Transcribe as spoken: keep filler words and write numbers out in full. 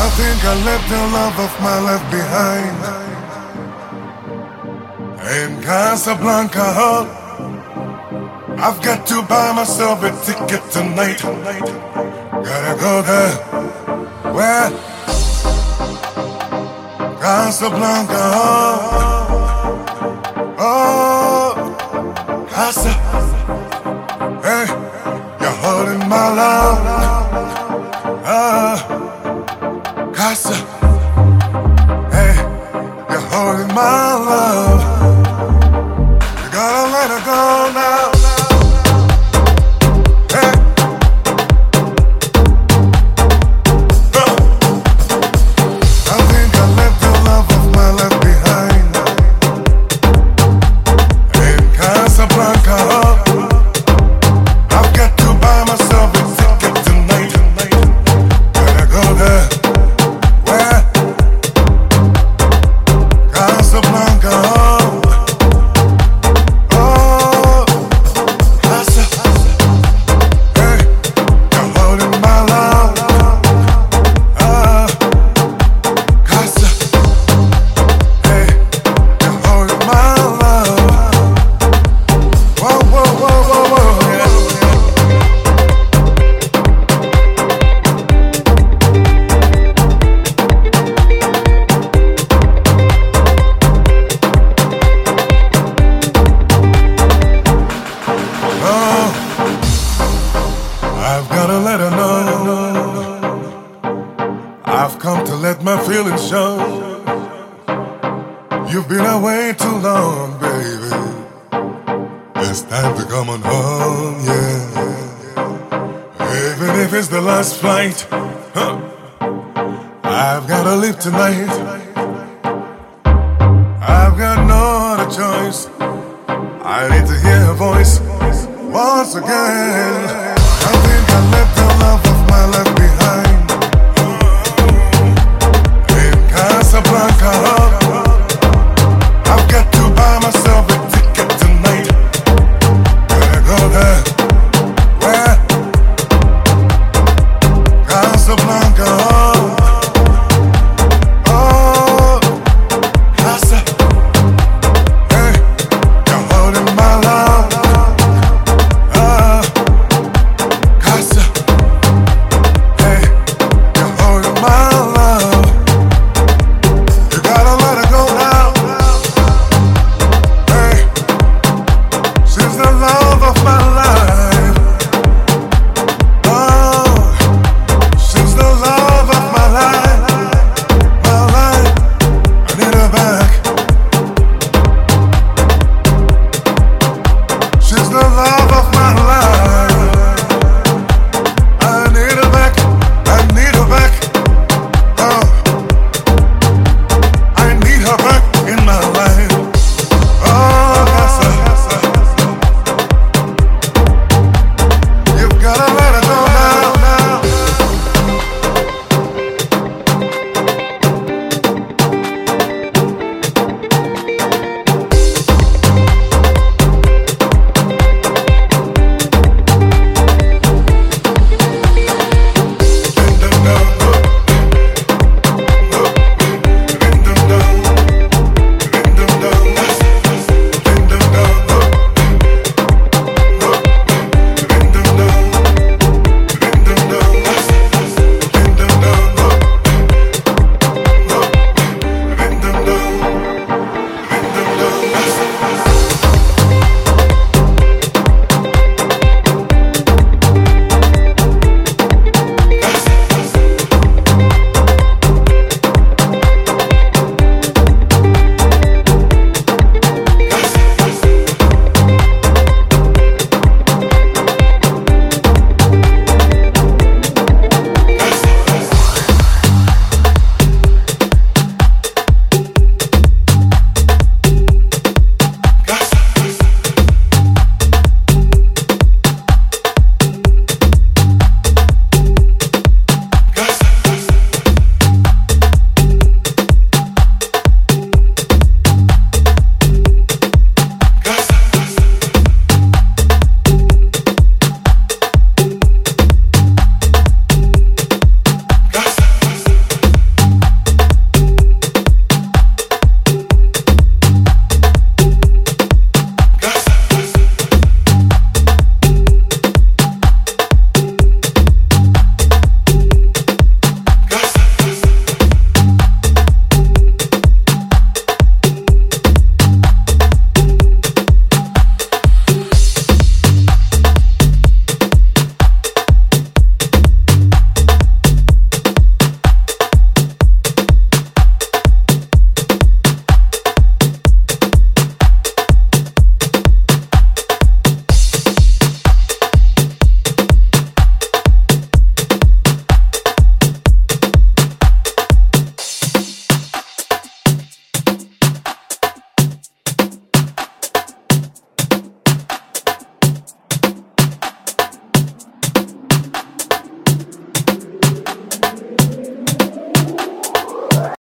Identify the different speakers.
Speaker 1: think I left the love of my life behind in Casablanca. I've got to buy myself a ticket tonight. Gotta go there. Where? Casablanca. Oh, Casa. Hey, you're holding my love. Ah, Casa. Hey, you're holding my love. You gotta let her go now. Hey. Uh. I think I left the love of my life behind in Casablanca. I've got to buy myself a ticket tonight. Gotta go there. Where? Casablanca. Oh, Casa. Hey, you're holding my love. Ah, Casa. Hey, you're holding my love. Whoa, whoa, whoa, whoa, whoa, yeah. Oh, I've gotta let her know I've come to let my feelings show. You've been away too long, baby. It's time to come on home, yeah. Even if it's the last flight, huh, I've gotta leave tonight. I've got no other choice. I need to hear her voice once again. I think I left the love